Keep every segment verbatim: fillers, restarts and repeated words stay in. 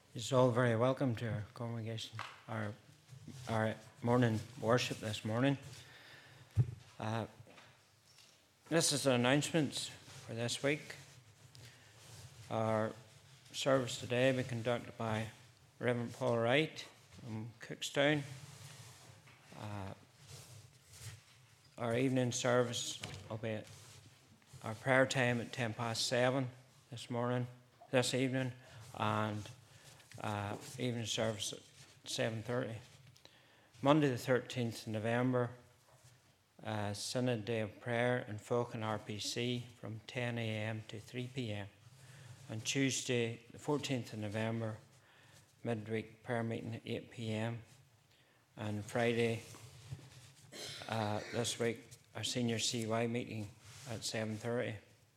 You're all very welcome to our congregation, our, our morning worship this morning. Uh, this is the announcements for this week. Our service today will be conducted by Reverend Paul Wright from Cookstown. Uh, our evening service will be at our prayer time at ten past seven this morning, this evening, and Uh, evening service at seven thirty. Monday the thirteenth of November, uh, Synod Day of Prayer in Folk and R P C from ten a.m. to three p.m. On Tuesday the fourteenth of November, midweek prayer meeting at eight p.m. And Friday uh, this week, our senior C Y meeting at seven thirty.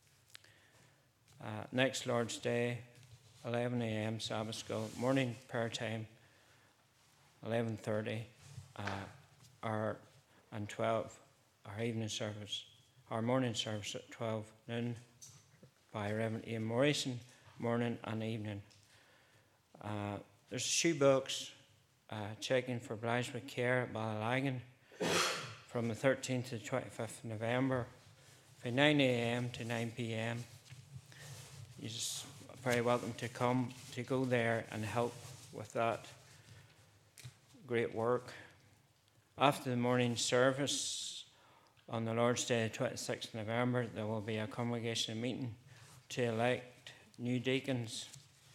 Uh, next Lord's Day, eleven a.m. Sabbath school, morning prayer time, eleven thirty, uh, our, and twelve, our evening service, our morning service at twelve noon by Reverend Ian Morrison, morning and evening. Uh, there's shoe books, uh, checking for Blytheswood Care at Ballalagan from the thirteenth to the twenty-fifth of November, from nine a.m. to nine p.m. You just very welcome to come to go there and help with that great work. After the morning service on the Lord's Day, twenty-sixth of November, there will be a congregational meeting to elect new deacons.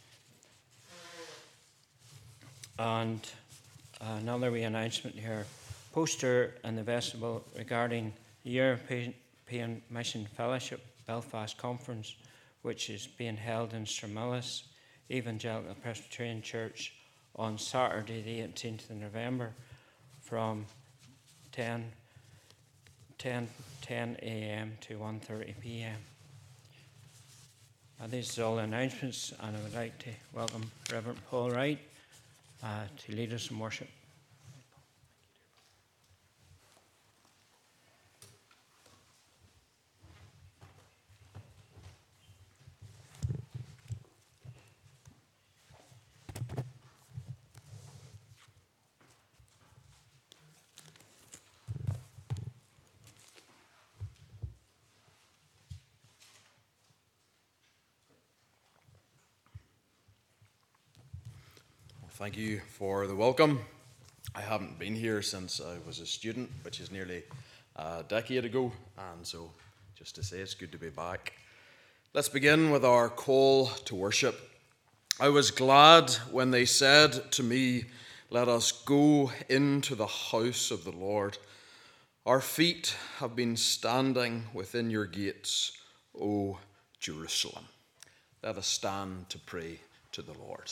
And another wee announcement here, poster in the vestibule regarding the European Mission Fellowship Belfast Conference, which is being held in Stramillis Evangelical Presbyterian Church on Saturday the eighteenth of November from ten a.m. to one thirty p.m. Uh, these are all the announcements, and I would like to welcome Reverend Paul Wright uh, to lead us in worship. Thank you for the welcome. I haven't been here since I was a student, which is nearly a decade ago, and so just to say it's good to be back. Let's begin with our call to worship. I was glad when they said to me, "Let us go into the house of the Lord. Our feet have been standing within your gates, O Jerusalem." Let us stand to pray to the Lord.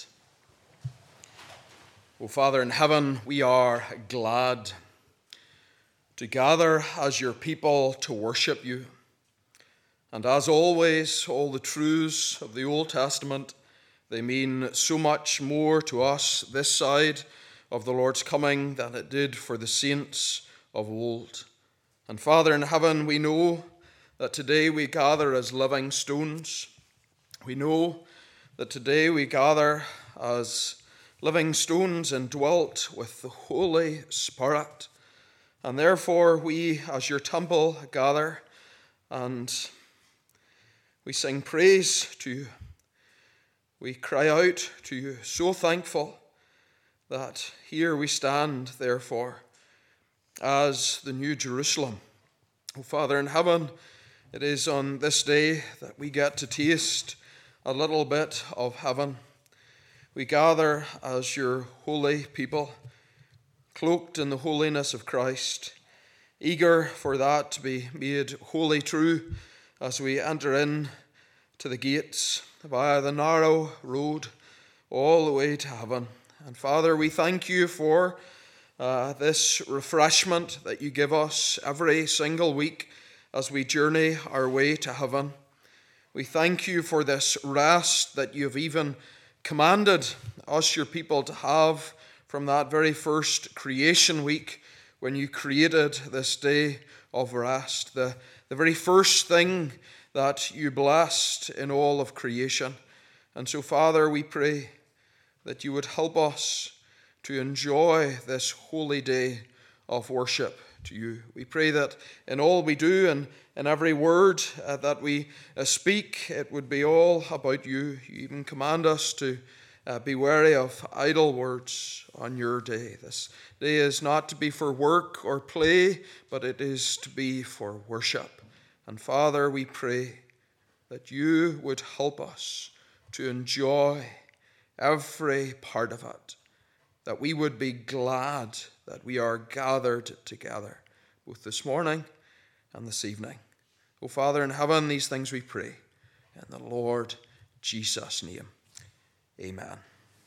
O Father in heaven, we are glad to gather as your people to worship you. And as always, all the truths of the Old Testament, they mean so much more to us this side of the Lord's coming than it did for the saints of old. And Father in heaven, we know that today we gather as living stones. We know that today we gather as living stones indwelt with the Holy Spirit. And therefore we, as your temple, gather and we sing praise to you. We cry out to you, so thankful that here we stand, therefore, as the New Jerusalem. O Father in heaven, it is on this day that we get to taste a little bit of heaven. We gather as your holy people, cloaked in the holiness of Christ, eager for that to be made wholly true as we enter in to the gates via the narrow road all the way to heaven. And Father, we thank you for uh, this refreshment that you give us every single week as we journey our way to heaven. We thank you for this rest that you've even commanded us, your people, to have from that very first creation week when you created this day of rest, the, the very first thing that you blessed in all of creation. And so, Father, we pray that you would help us to enjoy this holy day of worship to you. We pray that in all we do and in every word uh, that we uh, speak, it would be all about you. You even command us to uh, be wary of idle words on your day. This day is not to be for work or play, but it is to be for worship. And Father, we pray that you would help us to enjoy every part of it, that we would be glad that we are gathered together, both this morning and this evening. O Father in heaven, these things we pray in the Lord Jesus' name. Amen.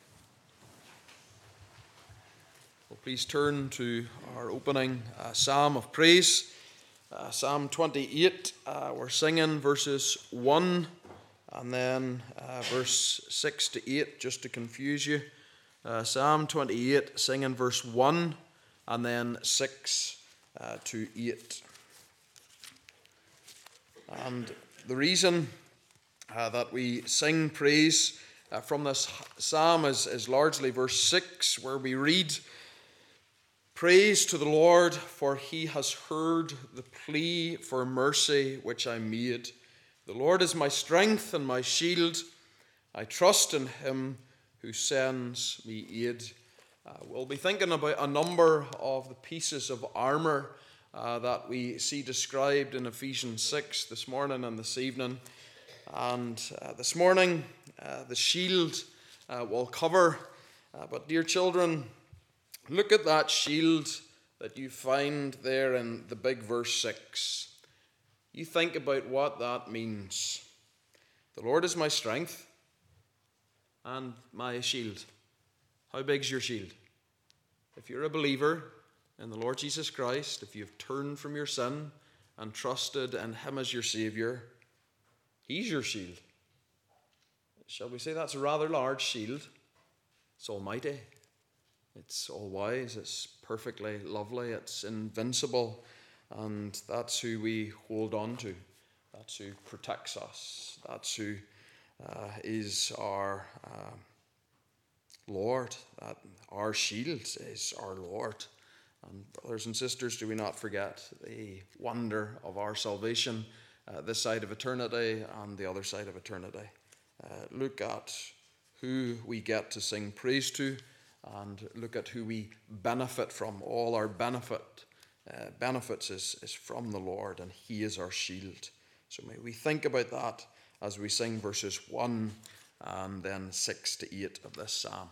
Well, please turn to our opening uh, psalm of praise, uh, Psalm twenty-eight. Uh, we're singing verses one and then uh, verse six to eight, just to confuse you. Uh, Psalm twenty-eight, singing verse one and then six uh, to eight. And the reason uh, that we sing praise uh, from this psalm is, is largely verse six, where we read, "Praise to the Lord, for he has heard the plea for mercy which I made. The Lord is my strength and my shield. I trust in him who sends me aid." Uh, we'll be thinking about a number of the pieces of armour uh, that we see described in Ephesians six this morning and this evening. And uh, this morning, uh, the shield uh, will cover. Uh, but dear children, look at that shield that you find there in the big verse six. You think about what that means. The Lord is my strength and my shield. How big's your shield? If you're a believer in the Lord Jesus Christ, if you've turned from your sin and trusted in him as your Saviour, he's your shield. Shall we say that's a rather large shield? It's almighty. It's all wise. It's perfectly lovely. It's invincible. And that's who we hold on to. That's who protects us. That's who uh, is our uh, Lord. That our shield is our Lord. And brothers and sisters, do we not forget the wonder of our salvation uh, this side of eternity and the other side of eternity. Uh, look at who we get to sing praise to, and look at who we benefit from. All our benefit uh, benefits is, is from the Lord, and he is our shield. So may we think about that as we sing verses one and then six to eight of this psalm.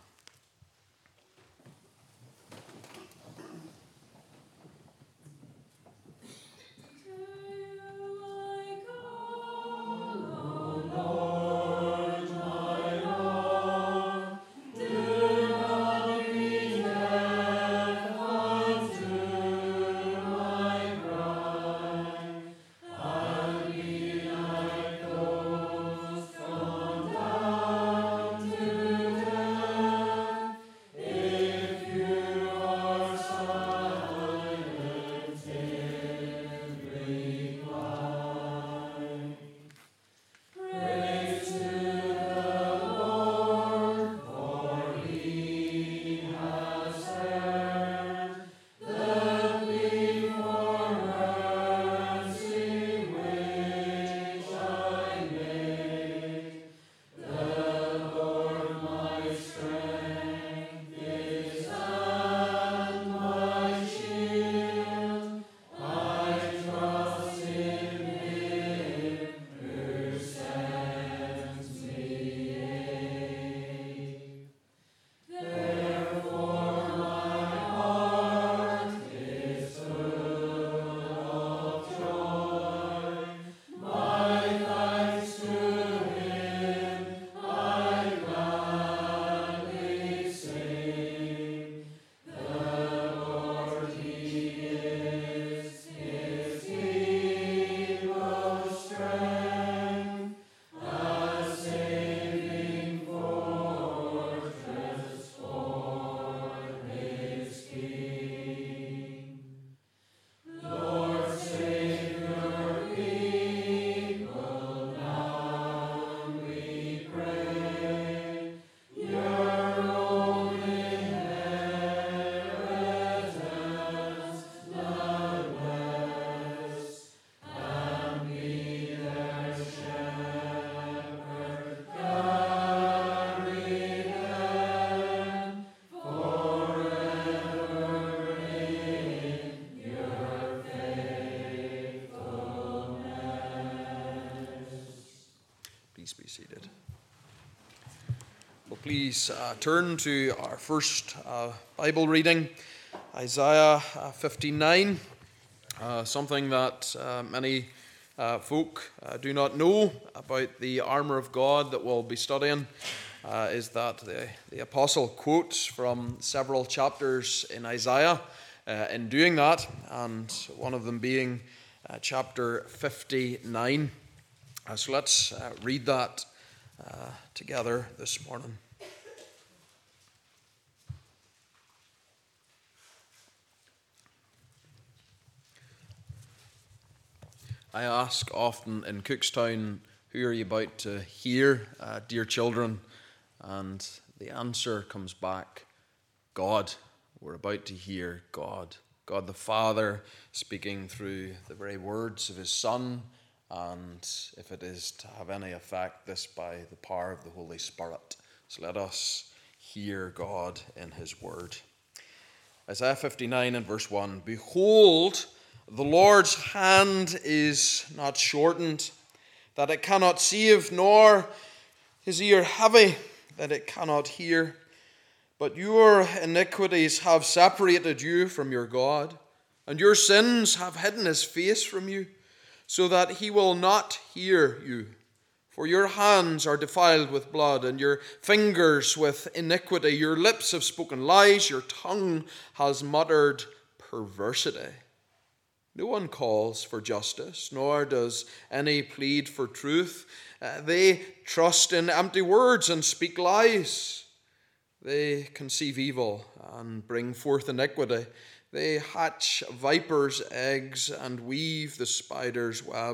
Please uh, turn to our first uh, Bible reading, Isaiah uh, fifty-nine, uh, something that uh, many uh, folk uh, do not know about the armour of God that we'll be studying, uh, is that the, the apostle quotes from several chapters in Isaiah uh, in doing that, and one of them being uh, chapter fifty-nine. Uh, so let's uh, read that uh, together this morning. I ask often in Cookstown, who are you about to hear, uh, dear children? And the answer comes back, God. We're about to hear God. God the Father speaking through the very words of his Son, and if it is to have any effect, this by the power of the Holy Spirit. So let us hear God in his word. Isaiah fifty-nine and verse one, Behold, the Lord's hand is not shortened, that it cannot save, nor his ear heavy, that it cannot hear. But your iniquities have separated you from your God, and your sins have hidden his face from you, so that he will not hear you. For your hands are defiled with blood, and your fingers with iniquity. Your lips have spoken lies, your tongue has muttered perversity. No one calls for justice, nor does any plead for truth. Uh, they trust in empty words and speak lies. They conceive evil and bring forth iniquity. They hatch vipers' eggs and weave the spider's web.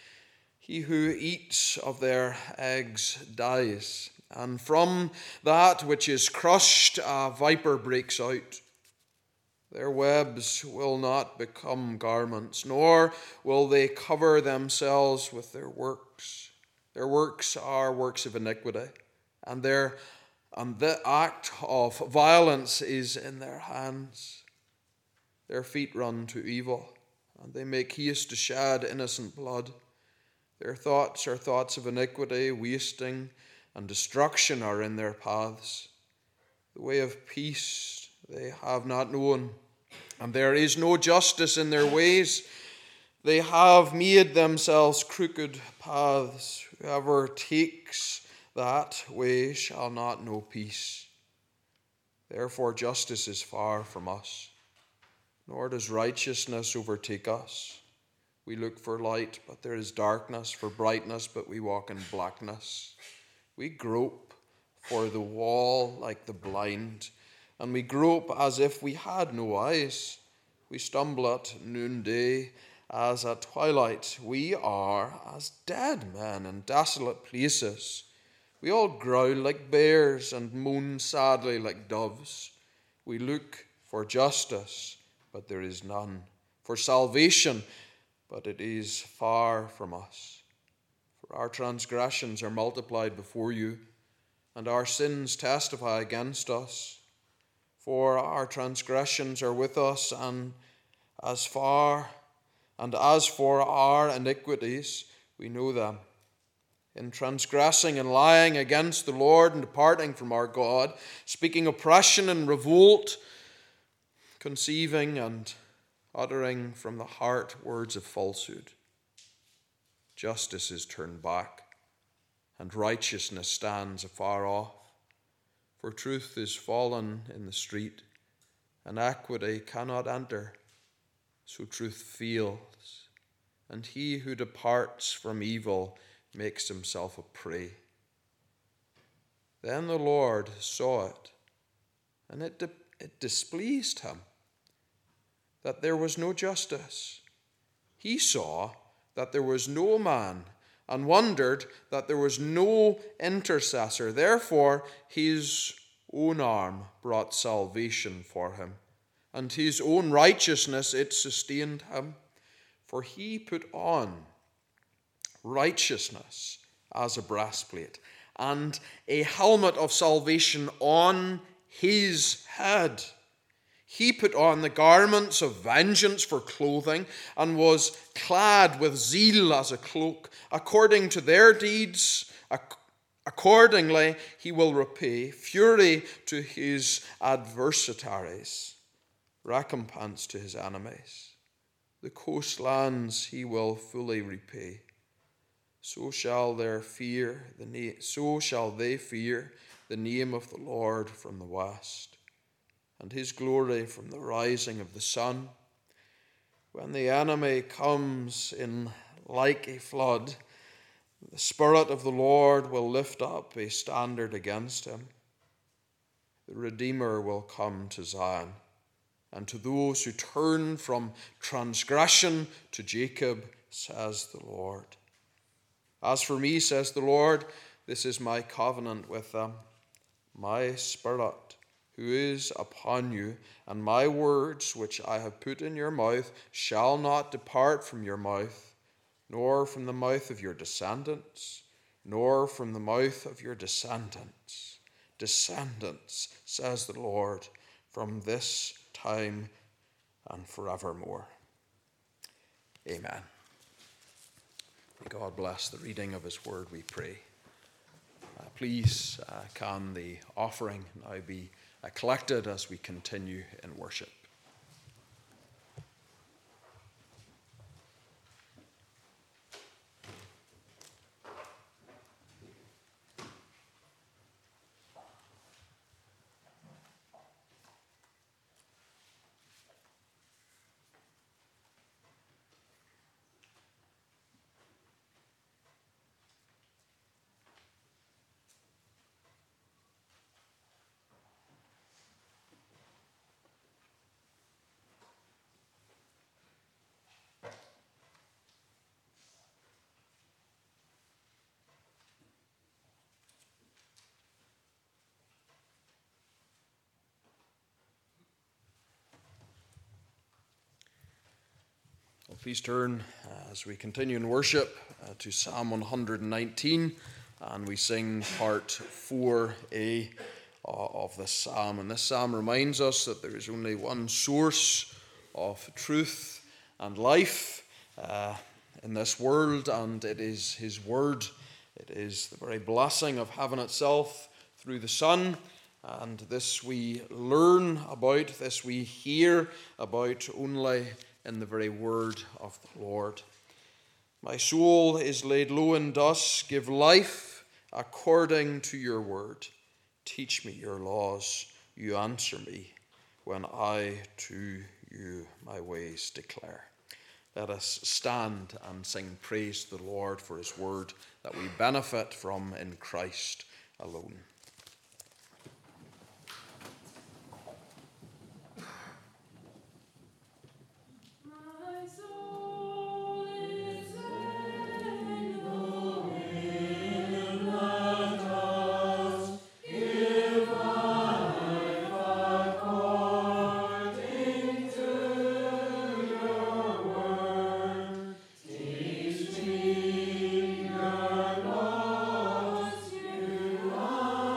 He who eats of their eggs dies, and from that which is crushed a viper breaks out. Their webs will not become garments, nor will they cover themselves with their works. Their works are works of iniquity, and their and the act of violence is in their hands. Their feet run to evil, and they make haste to shed innocent blood. Their thoughts are thoughts of iniquity, wasting and destruction are in their paths. The way of peace they have not known, and there is no justice in their ways. They have made themselves crooked paths. Whoever takes that way shall not know peace. Therefore justice is far from us, nor does righteousness overtake us. We look for light, but there is darkness, for brightness, but we walk in blackness. We grope for the wall like the blind, and we grope as if we had no eyes. We stumble at noonday as at twilight. We are as dead men in desolate places. We all growl like bears and moan sadly like doves. We look for justice, but there is none. For salvation, but it is far from us. For our transgressions are multiplied before you, and our sins testify against us. For our transgressions are with us, and as far and as for our iniquities, we know them. In transgressing and lying against the Lord and departing from our God, speaking oppression and revolt, conceiving and uttering from the heart words of falsehood. Justice is turned back, and righteousness stands afar off. For truth is fallen in the street, and equity cannot enter. So truth fails, and he who departs from evil makes himself a prey. Then the Lord saw it, and it, di- it displeased him that there was no justice. He saw that there was no man, and wondered that there was no intercessor. Therefore his own arm brought salvation for him, and his own righteousness it sustained him. For he put on righteousness as a breastplate, and a helmet of salvation on his head. He put on the garments of vengeance for clothing, and was clad with zeal as a cloak. According to their deeds, Accordingly, he will repay fury to his adversaries, recompense to his enemies. The coastlands he will fully repay. So shall their fear the na- so shall they fear the name of the Lord from the west, and his glory from the rising of the sun. When the enemy comes in like a flood, the Spirit of the Lord will lift up a standard against him. The Redeemer will come to Zion, and to those who turn from transgression to Jacob, says the Lord. As for me, says the Lord, this is my covenant with them. My Spirit, who is upon you, and my words which I have put in your mouth, shall not depart from your mouth, nor from the mouth of your descendants, nor from the mouth of your descendants. Descendants, says the Lord, from this time and forevermore. Amen. May God bless the reading of his word, we pray. Uh, please, uh, can the offering now be uh, collected as we continue in worship? Well, please turn uh, as we continue in worship uh, to Psalm one hundred nineteen, and we sing part four A uh, of this psalm. And this psalm reminds us that there is only one source of truth and life uh, in this world, and it is his word. It is the very blessing of heaven itself through the Son. And this we learn about, this we hear about only in the very word of the Lord. My soul is laid low in dust. Give life according to your word. Teach me your laws. You answer me when I to you my ways declare. Let us stand and sing praise to the Lord for his word that we benefit from in Christ alone. Teach me your laws, you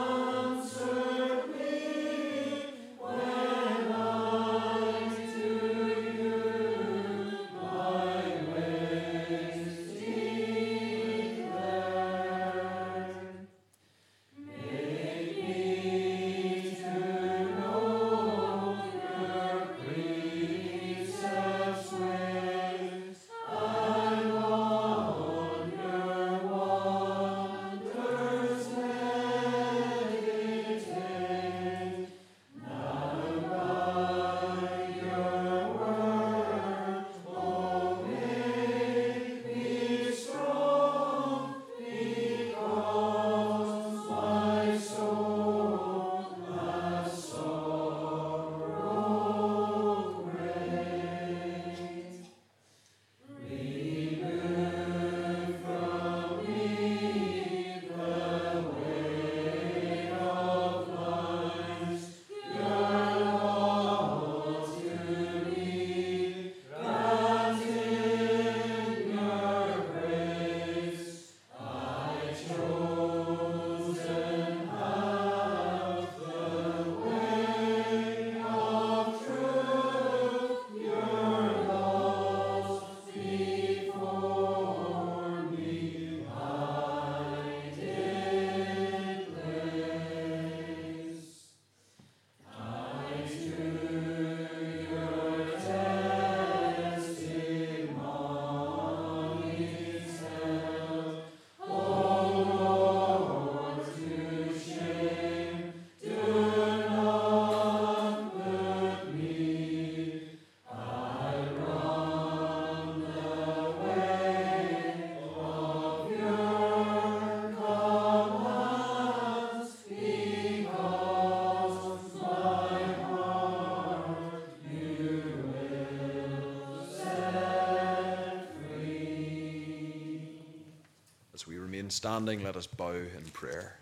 remain standing, let us bow in prayer.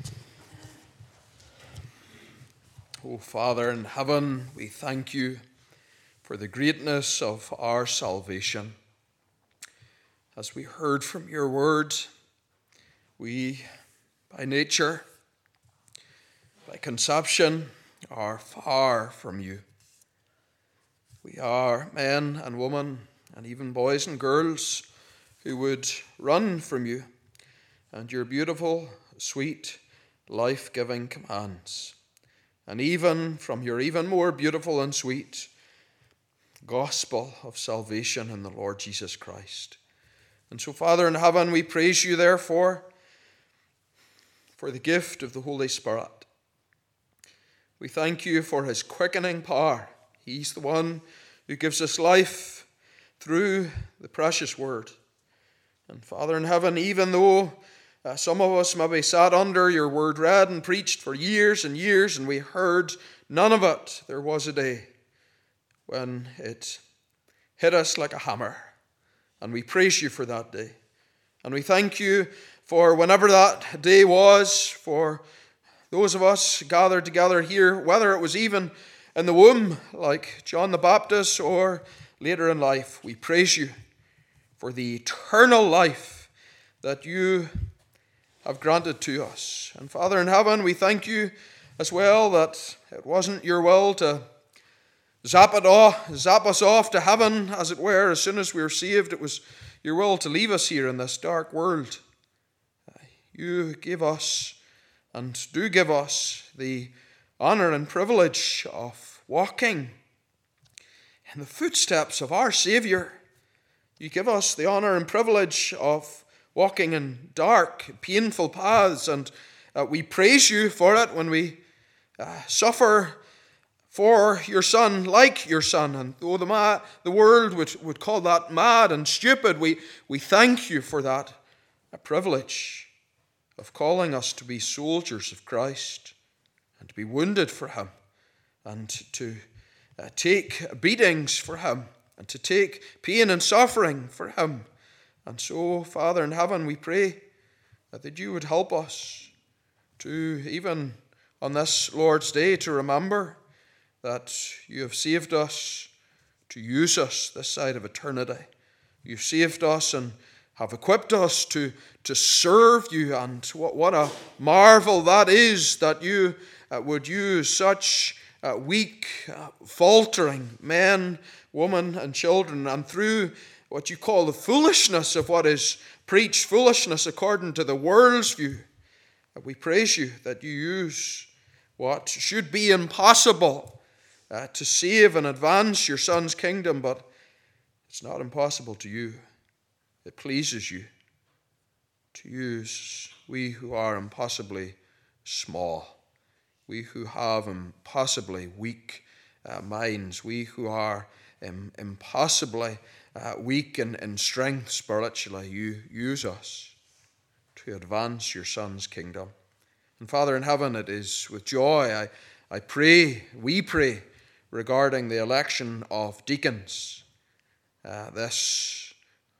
O Father in heaven, we thank you for the greatness of our salvation. As we heard from your word, we, by nature, by conception, are far from you. We are men and women, and even boys and girls, who would run from you and your beautiful, sweet, life-giving commands, and even from your even more beautiful and sweet gospel of salvation in the Lord Jesus Christ. And so, Father in heaven, we praise you, therefore, for the gift of the Holy Spirit. We thank you for his quickening power. He's the one who gives us life through the precious word. And Father in heaven, even though uh, some of us maybe sat under your word read and preached for years and years and we heard none of it, there was a day when it hit us like a hammer. And we praise you for that day. And we thank you for whenever that day was, for those of us gathered together here, whether it was even in the womb like John the Baptist or later in life. We praise you for the eternal life that you have granted to us. And Father in heaven, we thank you as well that it wasn't your will to zap it off, zap us off to heaven, as it were, as soon as we were saved. It was your will to leave us here in this dark world. You gave us and do give us the honor and privilege of walking in the footsteps of our Savior. You give us the honor and privilege of walking in dark, painful paths, and uh, we praise you for it when we uh, suffer for your Son, like your Son. And though the, ma- the world would, would call that mad and stupid, we, we thank you for that a privilege of calling us to be soldiers of Christ and to be wounded for him and to uh, take beatings for him and to take pain and suffering for him. And so, Father in heaven, we pray that you would help us to, even on this Lord's Day, to remember that you have saved us to use us this side of eternity. You've saved us and have equipped us to, to serve you. And what, what a marvel that is, that you uh, would use such uh, weak, uh, faltering men, women, and children, and through what you call the foolishness of what is preached, foolishness according to the world's view, we praise you that you use what should be impossible uh, to save and advance your Son's kingdom, but it's not impossible to you. It pleases you to use we who are impossibly small, we who have impossibly weak uh, minds, we who are um, impossibly uh, weak in, in strength spiritually. You use us to advance your Son's kingdom. And Father in heaven, it is with joy I, I pray, we pray, regarding the election of deacons. Uh, this,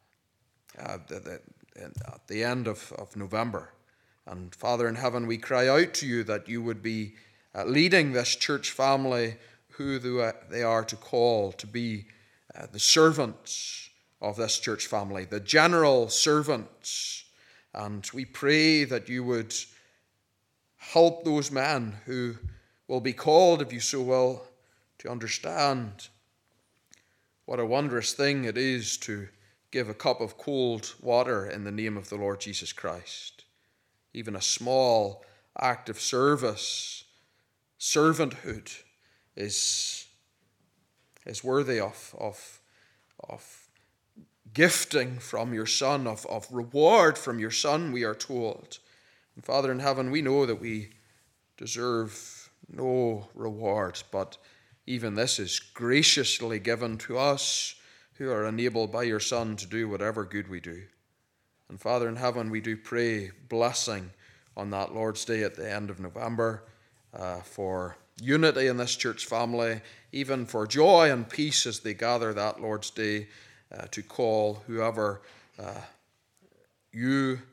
uh, the, the, at the end of, of November. And Father in heaven, we cry out to you that you would be uh, leading this church family, who they are to call to be uh, the servants of this church family, the general servants. And we pray that you would help those men who will be called, if you so will, to understand what a wondrous thing it is to give a cup of cold water in the name of the Lord Jesus Christ. Even a small act of service, servanthood, is, is worthy of, of, of gifting from your Son, of, of reward from your Son, we are told. And Father in heaven, we know that we deserve no reward, but even this is graciously given to us who are enabled by your Son to do whatever good we do. And Father in heaven, we do pray blessing on that Lord's Day at the end of November uh, for unity in this church family, even for joy and peace as they gather that Lord's Day uh, to call whoever uh, you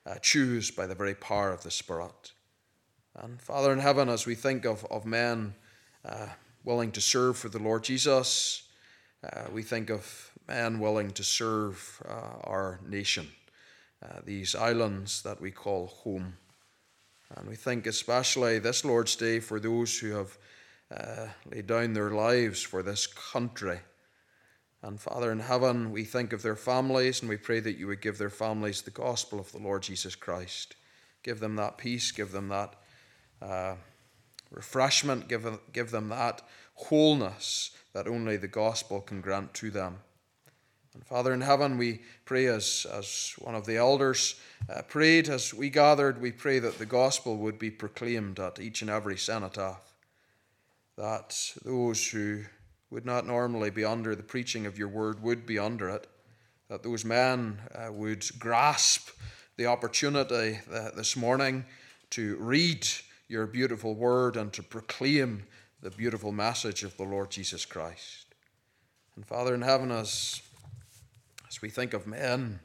uh, choose by the very power of the Spirit. And Father in heaven, as we think of, of men uh, willing to serve for the Lord Jesus, uh, we think of men willing to serve uh, our nation, uh, these islands that we call home. And we think especially this Lord's Day for those who have uh, laid down their lives for this country. And Father in heaven, we think of their families, and we pray that you would give their families the gospel of the Lord Jesus Christ. Give them that peace, give them that uh, refreshment, give them, give them that wholeness that only the gospel can grant to them. And Father in heaven, we pray as, as one of the elders uh, prayed, as we gathered, we pray that the gospel would be proclaimed at each and every cenotaph, that those who would not normally be under the preaching of your word would be under it, that those men uh, would grasp the opportunity uh, this morning to read your beautiful word and to proclaim the beautiful message of the Lord Jesus Christ. And Father in heaven, as As we think of men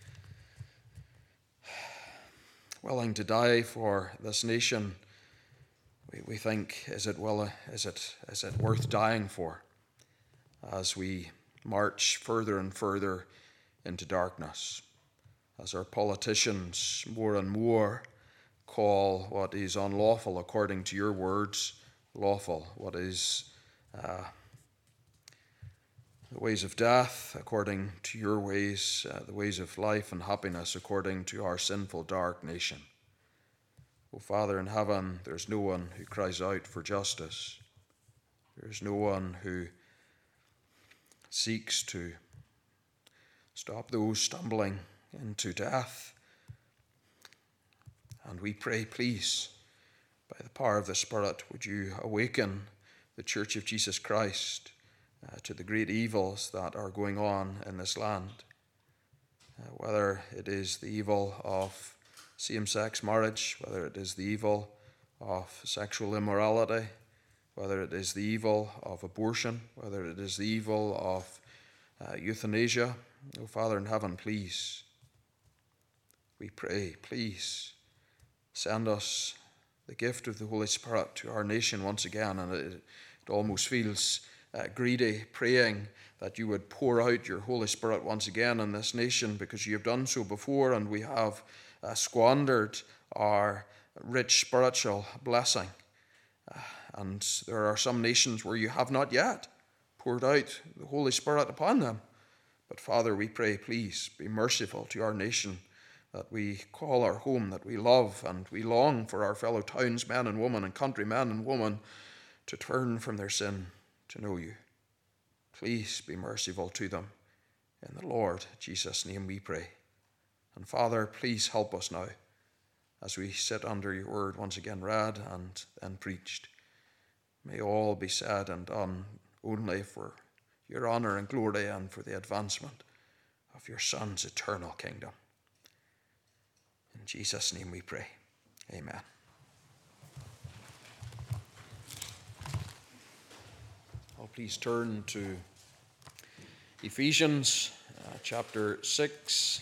willing to die for this nation, we, we think, is it, well, is, it, is it worth dying for as we march further and further into darkness, as our politicians more and more call what is unlawful according to your words lawful, what is uh, the ways of death according to your ways, uh, the ways of life and happiness according to our sinful, dark nation. O Father in heaven, there's no one who cries out for justice. There's no one who seeks to stop those stumbling into death. And we pray, please, by the power of the Spirit, would you awaken the Church of Jesus Christ Uh, to the great evils that are going on in this land, uh, whether it is the evil of same-sex marriage, whether it is the evil of sexual immorality, whether it is the evil of abortion, whether it is the evil of uh, euthanasia. Oh, Father in heaven, please, we pray, please send us the gift of the Holy Spirit to our nation once again. And it, it almost feels Uh, greedy, praying that you would pour out your Holy Spirit once again in this nation, because you have done so before and we have uh, squandered our rich spiritual blessing. Uh, and there are some nations where you have not yet poured out the Holy Spirit upon them. But Father, we pray, please be merciful to our nation that we call our home, that we love and we long for our fellow townsmen and women and countrymen and women to turn from their sin, to know you. Please be merciful to them. In the Lord Jesus' name we pray. And Father, please help us now as we sit under your word once again read and, and preached. May all be said and done only for your honor and glory and for the advancement of your Son's eternal kingdom. In Jesus' name we pray. Amen. Oh, please turn to Ephesians uh, chapter six.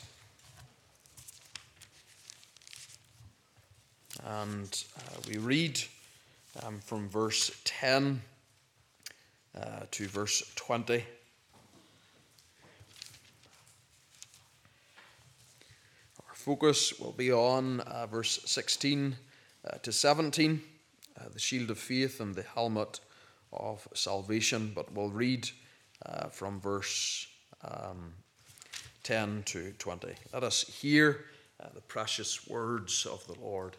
And uh, we read um, from verse ten uh, to verse twenty. Our focus will be on uh, verse sixteen uh, to seventeen, uh, the shield of faith and the helmet of salvation, but we'll read uh, from verse um, ten to twenty. Let us hear uh, the precious words of the Lord.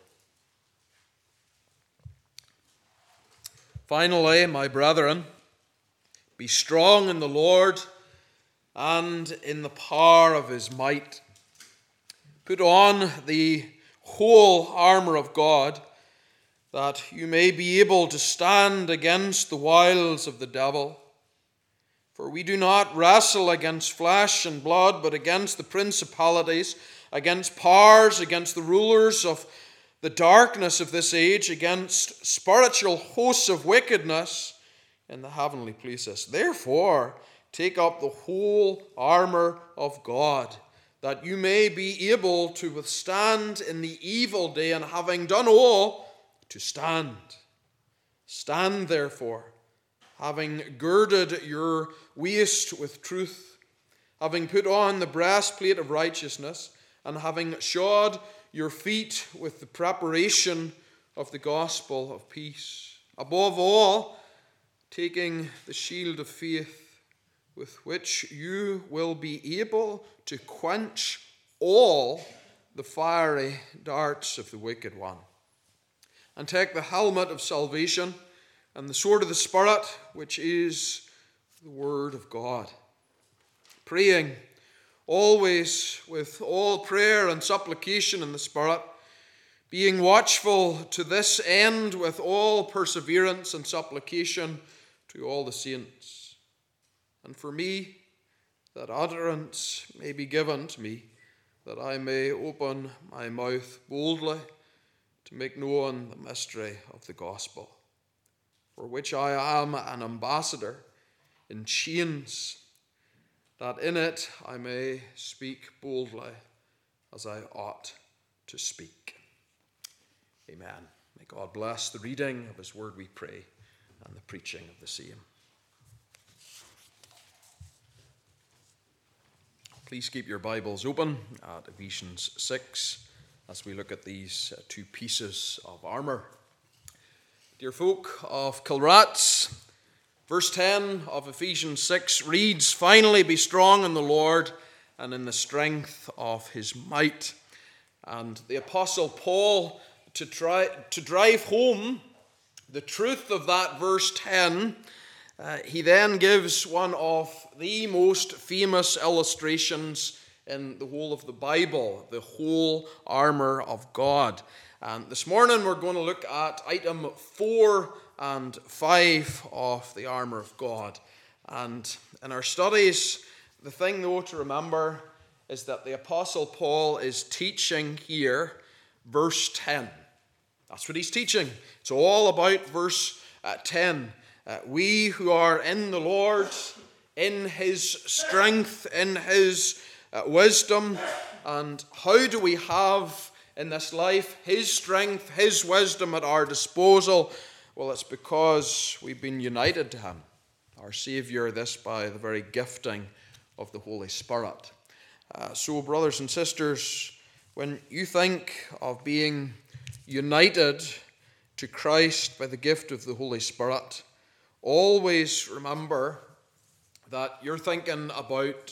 Finally, my brethren, be strong in the Lord and in the power of his might. Put on the whole armor of God, that you may be able to stand against the wiles of the devil. For we do not wrestle against flesh and blood, but against the principalities, against powers, against the rulers of the darkness of this age, against spiritual hosts of wickedness in the heavenly places. Therefore, take up the whole armor of God, that you may be able to withstand in the evil day, and having done all, to stand. Stand therefore, having girded your waist with truth, having put on the breastplate of righteousness, and having shod your feet with the preparation of the gospel of peace. Above all, taking the shield of faith, with which you will be able to quench all the fiery darts of the wicked one. And take the helmet of salvation and the sword of the Spirit, which is the word of God. Praying always with all prayer and supplication in the Spirit, being watchful to this end with all perseverance and supplication to all the saints. And for me, that utterance may be given to me, that I may open my mouth boldly to make known the mystery of the gospel, for which I am an ambassador in chains, that in it I may speak boldly as I ought to speak. Amen. May God bless the reading of his word, we pray, and the preaching of the same. Please keep your Bibles open at Ephesians six as we look at these uh, two pieces of armour. Dear folk of Kilrats, verse ten of Ephesians six reads, "Finally be strong in the Lord and in the strength of his might." And the Apostle Paul, to try to drive home the truth of that verse ten, Uh, he then gives one of the most famous illustrations in the whole of the Bible, the whole armour of God. And this morning we're going to look at item four and five of the armour of God. And in our studies, the thing though to remember is that the Apostle Paul is teaching here verse ten. That's what he's teaching. It's all about verse uh, ten. Uh, we who are in the Lord, in his strength, in his uh, wisdom. And how do we have in this life his strength, his wisdom at our disposal? Well, it's because we've been united to him, our Saviour, this by the very gifting of the Holy Spirit. Uh, so, brothers and sisters, when you think of being united to Christ by the gift of the Holy Spirit, always remember that you're thinking about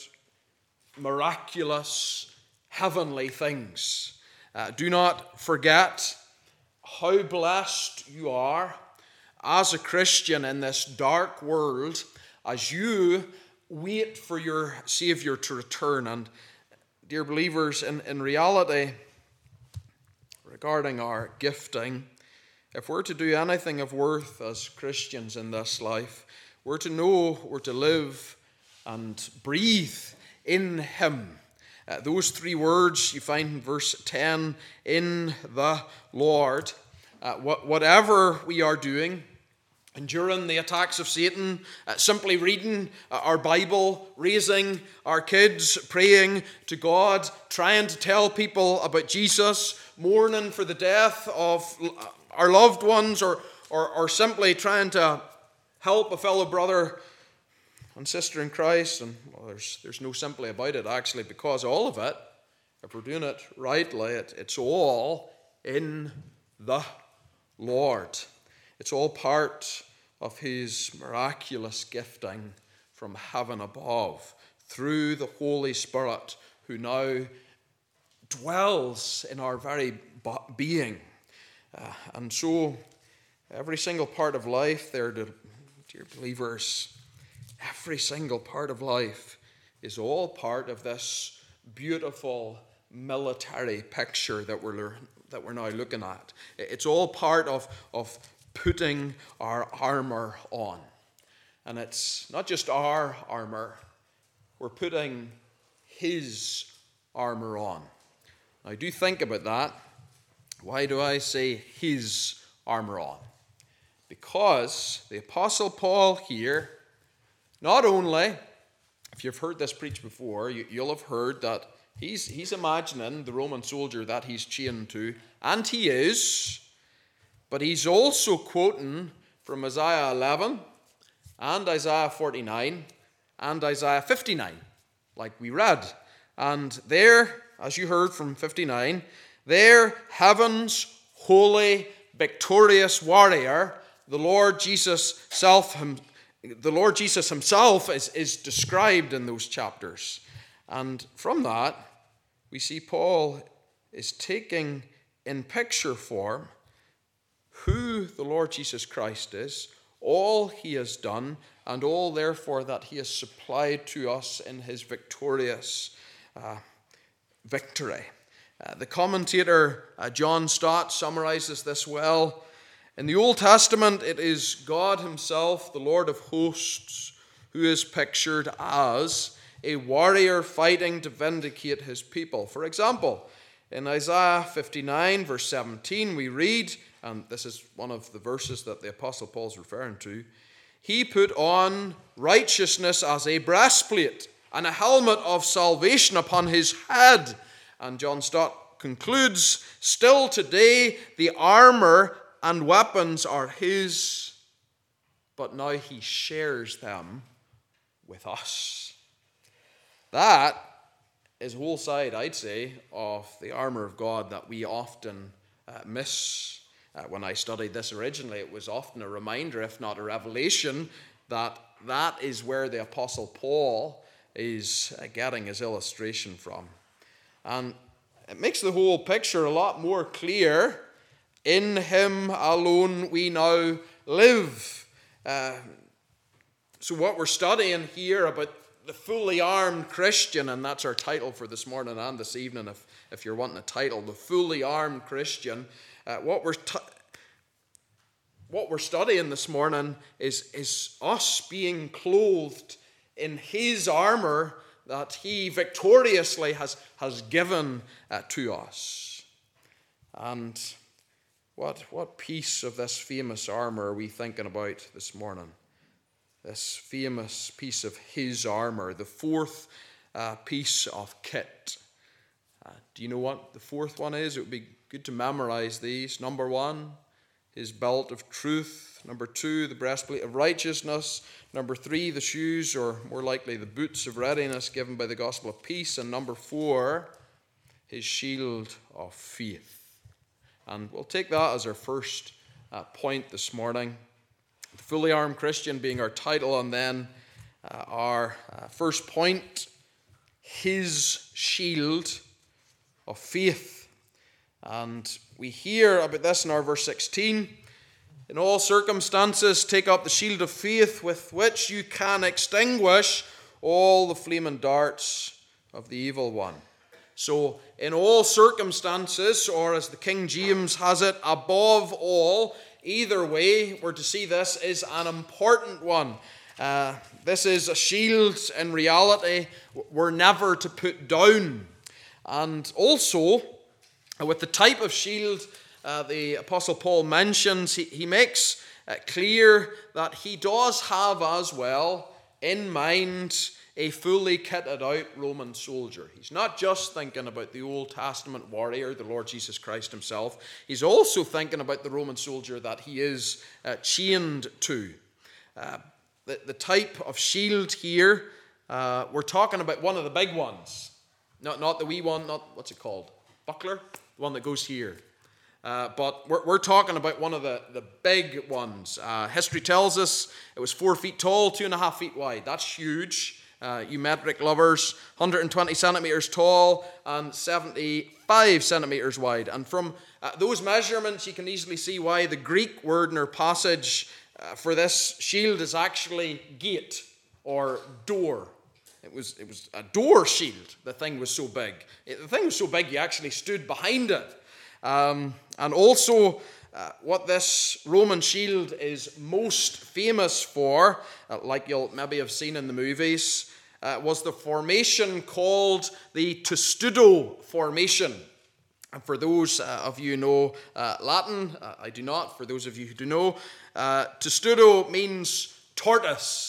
miraculous, heavenly things. Uh, do not forget how blessed you are as a Christian in this dark world as you wait for your Saviour to return. And, dear believers, in, in reality, regarding our gifting, if we're to do anything of worth as Christians in this life, we're to know, we're to live and breathe in him. Uh, those three words you find in verse ten, in the Lord. Uh, wh- whatever we are doing, enduring the attacks of Satan, uh, simply reading uh, our Bible, raising our kids, praying to God, trying to tell people about Jesus, mourning for the death of uh, our loved ones, or, or, or simply trying to help a fellow brother and sister in Christ. And well, there's, there's no simply about it, actually, because all of it, if we're doing it rightly, it, it's all in the Lord. It's all part of his miraculous gifting from heaven above through the Holy Spirit, who now dwells in our very being. Uh, and so, every single part of life there, dear believers, every single part of life is all part of this beautiful military picture that we're, that we're now looking at. It's all part of, of putting our armour on. And it's not just our armour, we're putting his armour on. Now, do think about that. Why do I say his armour on? Because the Apostle Paul here, not only, if you've heard this preached before, you, you'll have heard that he's, he's imagining the Roman soldier that he's chained to, and he is, but he's also quoting from Isaiah eleven and Isaiah forty-nine and Isaiah fifty-nine, like we read. And there, as you heard from fifty-nine, there, heaven's holy, victorious warrior, the Lord Jesus self, the Lord Jesus himself is, is described in those chapters. And from that, we see Paul is taking in picture form who the Lord Jesus Christ is, all he has done, and all, therefore, that he has supplied to us in his victorious uh, victory. Uh, the commentator uh, John Stott summarizes this well. In the Old Testament, it is God himself, the Lord of hosts, who is pictured as a warrior fighting to vindicate his people. For example, in Isaiah fifty-nine, verse seventeen, we read, and this is one of the verses that the Apostle Paul is referring to, he put on righteousness as a breastplate and a helmet of salvation upon his head. And John Stott concludes, still today the armor and weapons are his, but now he shares them with us. That is a whole side, I'd say, of the armor of God that we often uh, miss. Uh, when I studied this originally, it was often a reminder, if not a revelation, that that is where the Apostle Paul is uh, getting his illustration from. And it makes the whole picture a lot more clear. In him alone we now live. Uh, so what we're studying here about the fully armed Christian, and that's our title for this morning and this evening, if, if you're wanting a title, the fully armed Christian. Uh, what we're t- what we're studying this morning is, is us being clothed in his armor that he victoriously has, has given uh, to us. And What, what piece of this famous armor are we thinking about this morning? This famous piece of his armor, the fourth uh, piece of kit. Uh, do you know what the fourth one is? It would be good to memorize these. Number one, his belt of truth. Number two, the breastplate of righteousness. Number three, the shoes, or more likely the boots of readiness given by the gospel of peace. And number four, his shield of faith. And we'll take that as our first uh, point this morning. The fully armed Christian being our title, and then uh, our uh, first point, his shield of faith. And we hear about this in our verse sixteen. In all circumstances, take up the shield of faith with which you can extinguish all the flaming darts of the evil one. So, in all circumstances, or as the King James has it, above all, either way, we're to see this is an important one. Uh, this is a shield in reality we're never to put down. And also, with the type of shield uh, the Apostle Paul mentions, he, he makes it clear that he does have as well in mind a fully kitted out Roman soldier. He's not just thinking about the Old Testament warrior, the Lord Jesus Christ himself. He's also thinking about the Roman soldier that he is uh, chained to. Uh, the, the type of shield here, uh, we're talking about one of the big ones. Not, not the wee one, not, what's it called? Buckler? The one that goes here. Uh, but we're, we're talking about one of the, the big ones. Uh, history tells us it was four feet tall, two and a half feet wide. That's huge. Uh, you metric lovers, one hundred twenty centimeters tall and seventy-five centimeters wide. And from uh, those measurements, you can easily see why the Greek word in our passage uh, for this shield is actually gate or door. It was, it was a door shield. The thing was so big. It, the thing was so big you actually stood behind it. Um, and also, uh, what this Roman shield is most famous for, uh, like you'll maybe have seen in the movies, uh, was the formation called the testudo formation. And for those uh, of you who know uh, Latin, uh, I do not, for those of you who do know, uh, testudo means tortoise.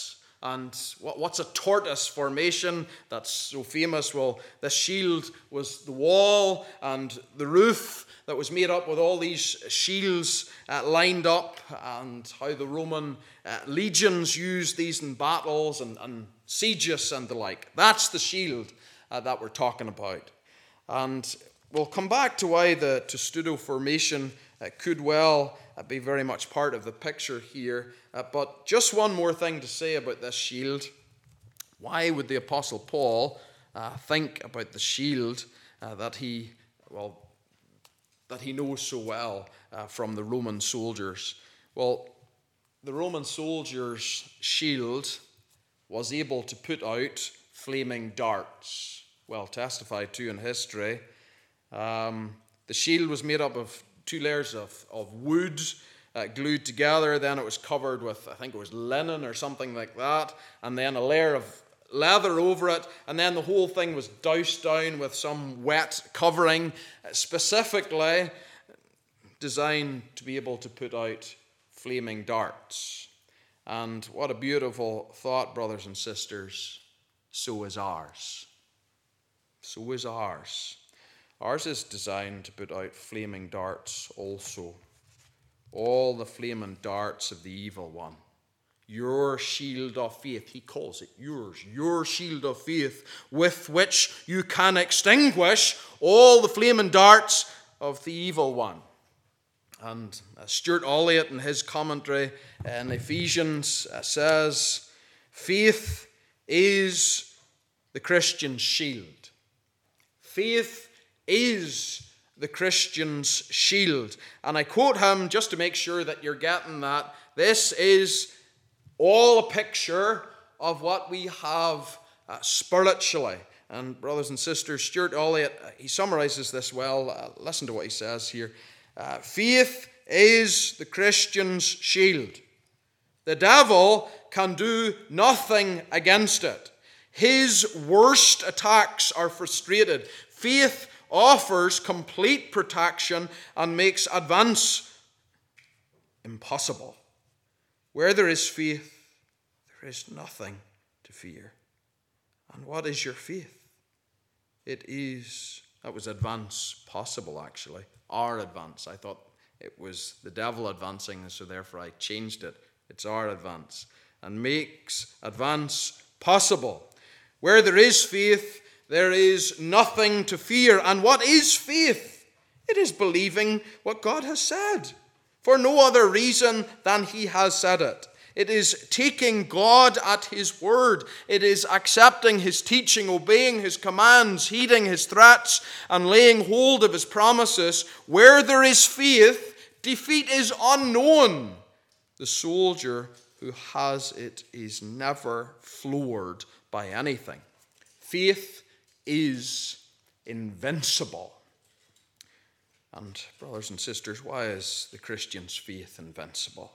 And what, what's a tortoise formation that's so famous? Well, the shield was the wall and the roof that was made up with all these shields uh, lined up, and how the Roman uh, legions used these in battles and, and sieges and the like. That's the shield uh, that we're talking about. And we'll come back to why the testudo formation uh, could well uh, be very much part of the picture here. Uh, but just one more thing to say about this shield. Why would the Apostle Paul uh, think about the shield uh, that he, well, that he knows so well uh, from the Roman soldiers? Well, the Roman soldiers' shield was able to put out flaming darts, well testified to in history. Um, the shield was made up of two layers of, of wood uh, glued together. Then it was covered with, I think it was linen or something like that, and then a layer of leather over it, and then the whole thing was doused down with some wet covering, specifically designed to be able to put out flaming darts. And what a beautiful thought, brothers and sisters. So is ours. So is ours. Ours is designed to put out flaming darts also. All the flaming darts of the evil one. Your shield of faith, he calls it yours, your shield of faith, with which you can extinguish all the flaming darts of the evil one. And uh, Stuart Olliott, in his commentary in Ephesians, uh, says, faith is the Christian's shield. Faith is the Christian's shield. And I quote him just to make sure that you're getting that. This is all a picture of what we have uh, spiritually. And brothers and sisters, Stuart Olliott, uh, he summarizes this well. Uh, listen to what he says here. Uh, faith is the Christian's shield. The devil can do nothing against it. His worst attacks are frustrated. Faith offers complete protection and makes advance impossible. Where there is faith, there is nothing to fear. And what is your faith? It is, that was advance possible actually, our advance. I thought it was the devil advancing, and so therefore I changed it. It's our advance. And makes advance possible. Where there is faith, there is nothing to fear. And what is faith? It is believing what God has said, for no other reason than he has said it. It is taking God at his word. It is accepting his teaching, obeying his commands, heeding his threats, and laying hold of his promises. Where there is faith, defeat is unknown. The soldier who has it is never floored by anything. Faith is invincible. And brothers and sisters, why is the Christian's faith invincible?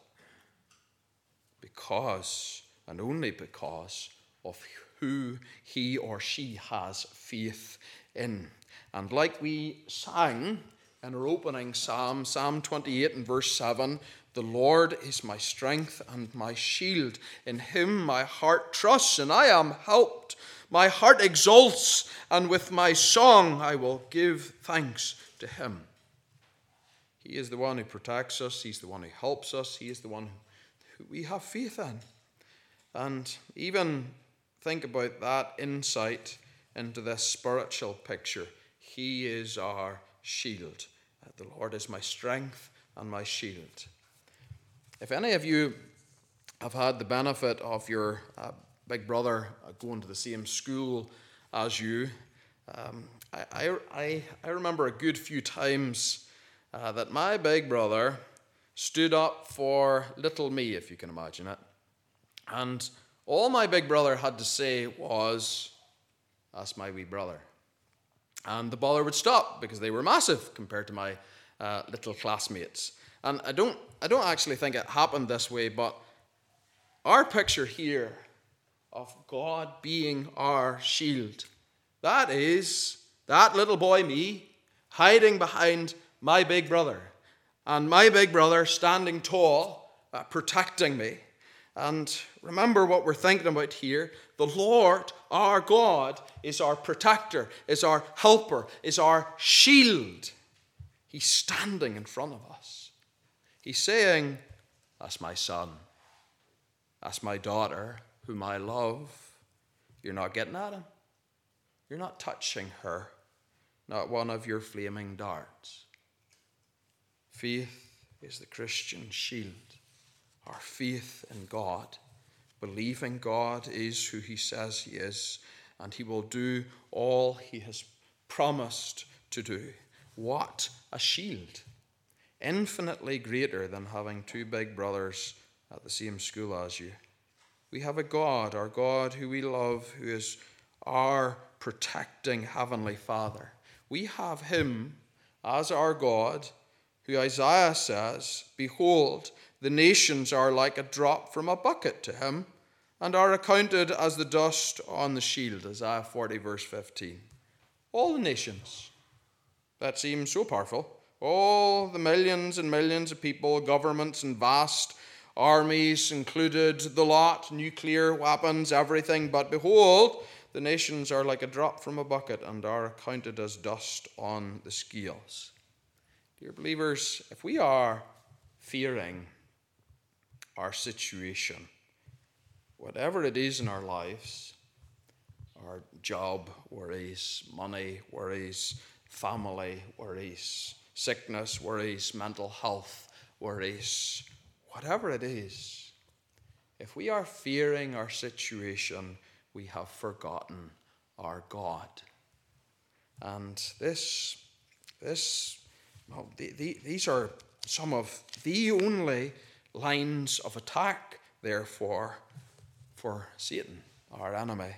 Because, and only because, of who he or she has faith in. And like we sang in our opening psalm, Psalm twenty-eight and verse seven, the Lord is my strength and my shield. In him my heart trusts, and I am helped. My heart exults, and with my song I will give thanks to him. He is the one who protects us. He's the one who helps us. He is the one who we have faith in. And even think about that insight into this spiritual picture. He is our shield. The Lord is my strength and my shield. If any of you have had the benefit of your uh, big brother uh, going to the same school as you, um, I, I, I remember a good few times uh, that my big brother stood up for little me, if you can imagine it. And all my big brother had to say was, "That's my wee brother." And the bother would stop because they were massive compared to my uh, little classmates. And I don't, I don't actually think it happened this way, but our picture here of God being our shield, that is that little boy me hiding behind my big brother, and my big brother standing tall, uh, protecting me. And remember what we're thinking about here. The Lord, our God, is our protector, is our helper, is our shield. He's standing in front of us. He's saying, that's my son. That's my daughter, whom I love. You're not getting at him. You're not touching her. Not one of your flaming darts. Faith is the Christian shield. Our faith in God, believing God is who he says he is, and he will do all he has promised to do. What a shield! Infinitely greater than having two big brothers at the same school as you. We have a God, our God who we love, who is our protecting Heavenly Father. We have him as our God, who Isaiah says, behold, the nations are like a drop from a bucket to him, and are accounted as the dust on the shield. Isaiah forty, verse fifteen. All the nations. That seems so powerful. All the millions and millions of people, governments and vast armies included, the lot, nuclear weapons, everything. But behold, the nations are like a drop from a bucket and are accounted as dust on the scales. Dear believers, if we are fearing our situation, whatever it is in our lives, our job worries, money worries, family worries, sickness worries, mental health worries, whatever it is, if we are fearing our situation, we have forgotten our God. And this, this, well, the, the, these are some of the only lines of attack, therefore, for Satan, our enemy.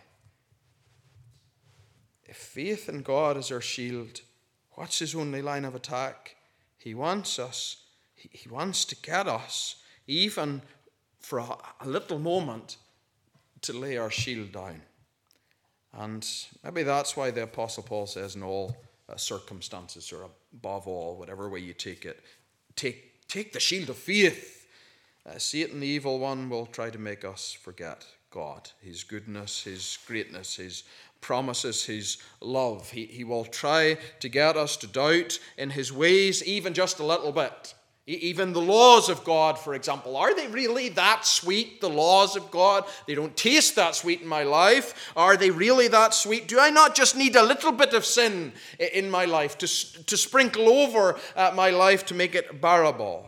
If faith in God is our shield, what's his only line of attack? He wants us, he, he wants to get us, even for a, a little moment, to lay our shield down. And maybe that's why the Apostle Paul says in all uh, circumstances, or above all, whatever way you take it, take, take the shield of faith. Uh, Satan, the evil one, will try to make us forget God, his goodness, his greatness, his promises, his love. He, he will try to get us to doubt in his ways even just a little bit. Even the laws of God, for example, are they really that sweet, the laws of God? They don't taste that sweet in my life. Are they really that sweet? Do I not just need a little bit of sin in my life to, to sprinkle over uh, my life to make it bearable?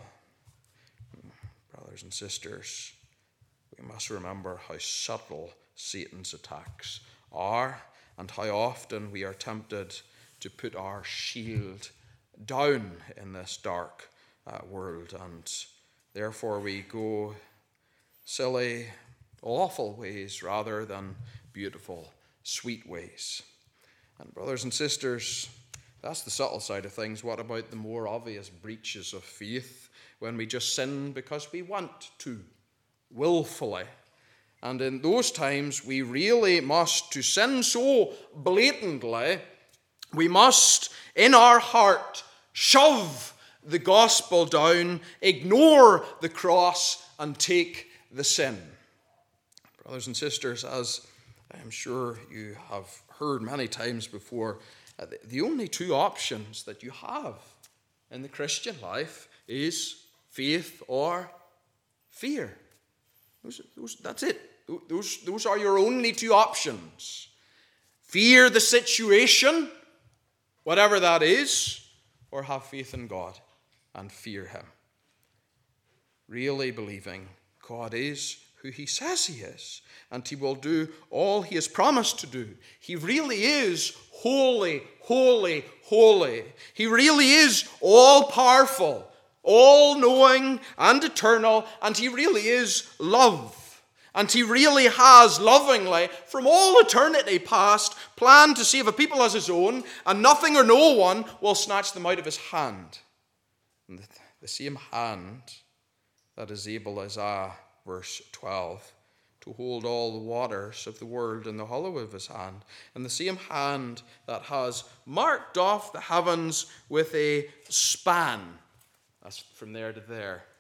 Brothers and sisters, we must remember how subtle Satan's attacks are, and how often we are tempted to put our shield down in this dark uh, world, and therefore we go silly, awful ways rather than beautiful, sweet ways. And brothers and sisters, that's the subtle side of things. What about the more obvious breaches of faith, when we just sin because we want to, willfully? And in those times, we really must, to sin so blatantly, we must, in our heart, shove the gospel down, ignore the cross, and take the sin. Brothers and sisters, as I'm sure you have heard many times before, the only two options that you have in the Christian life is faith or fear. Those, those, that's it. Those, those are your only two options. Fear the situation, whatever that is, or have faith in God and fear him. Really believing God is who he says he is, and he will do all he has promised to do. He really is holy, holy, holy. He really is all-powerful, all-knowing and eternal, and he really is love. And he really has lovingly, from all eternity past, planned to save a people as his own, and nothing or no one will snatch them out of his hand. And the, the same hand that is able, Isaiah verse twelve, to hold all the waters of the world in the hollow of his hand, and the same hand that has marked off the heavens with a span, that's from there to there,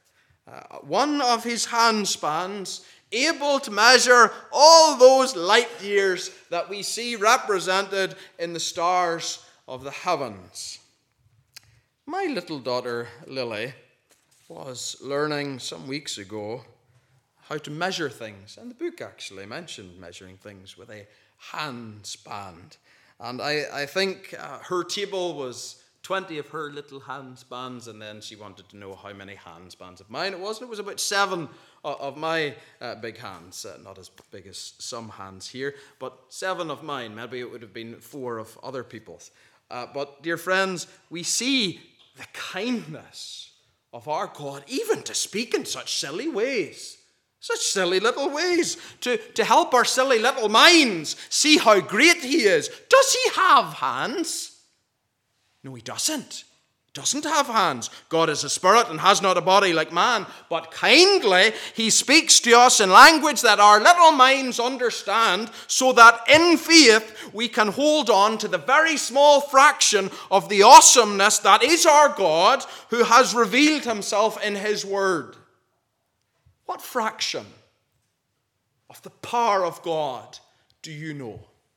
Uh, one of his handspans able to measure all those light years that we see represented in the stars of the heavens. My little daughter, Lily, was learning some weeks ago how to measure things. And the book actually mentioned measuring things with a handspan. And I, I think uh, her table was twenty of her little handspans, and then she wanted to know how many handspans of mine it was. And it was about seven of my uh, big hands. Uh, not as big as some hands here, but seven of mine. Maybe it would have been four of other people's. Uh, but, dear friends, we see the kindness of our God, even to speak in such silly ways. Such silly little ways, to, to help our silly little minds see how great he is. Does he have hands? No, he doesn't. Doesn't have hands. God is a spirit and has not a body like man. But kindly, he speaks to us in language that our little minds understand, so that in faith we can hold on to the very small fraction of the awesomeness that is our God, who has revealed himself in his word. What fraction of the power of God do you know?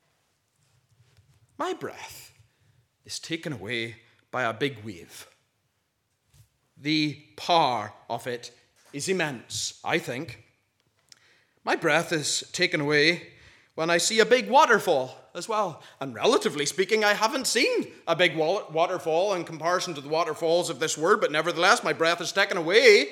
My breath is taken away by a big wave. The power of it is immense, I think. My breath is taken away when I see a big waterfall as well. And relatively speaking, I haven't seen a big waterfall in comparison to the waterfalls of this world, but nevertheless, my breath is taken away.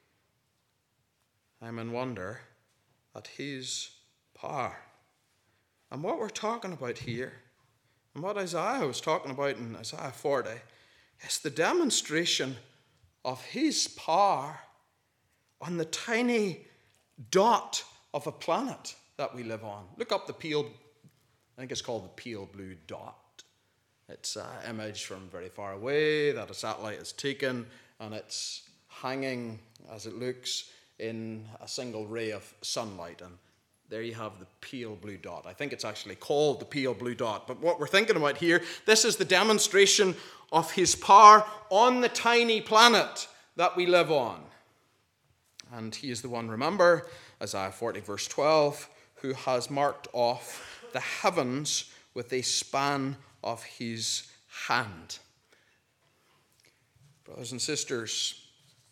I'm in wonder at his power. And what we're talking about here, and what Isaiah was talking about in Isaiah forty, is the demonstration of his power on the tiny dot of a planet that we live on. Look up the pale, I think it's called the pale blue dot. It's an image from very far away that a satellite has taken, and it's hanging, as it looks, in a single ray of sunlight. And there you have the pale blue dot. I think it's actually called the pale blue dot. But what we're thinking about here, this is the demonstration of his power on the tiny planet that we live on. And he is the one, remember, Isaiah forty verse twelve, who has marked off the heavens with a span of his hand. Brothers and sisters,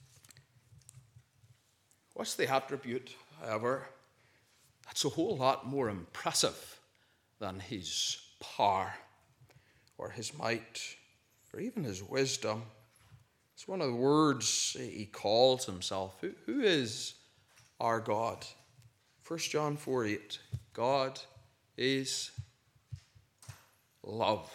what's the attribute, however, that's a whole lot more impressive than his power or his might or even his wisdom? It's one of the words he calls himself. Who, who is our God? First John four eight. God is love.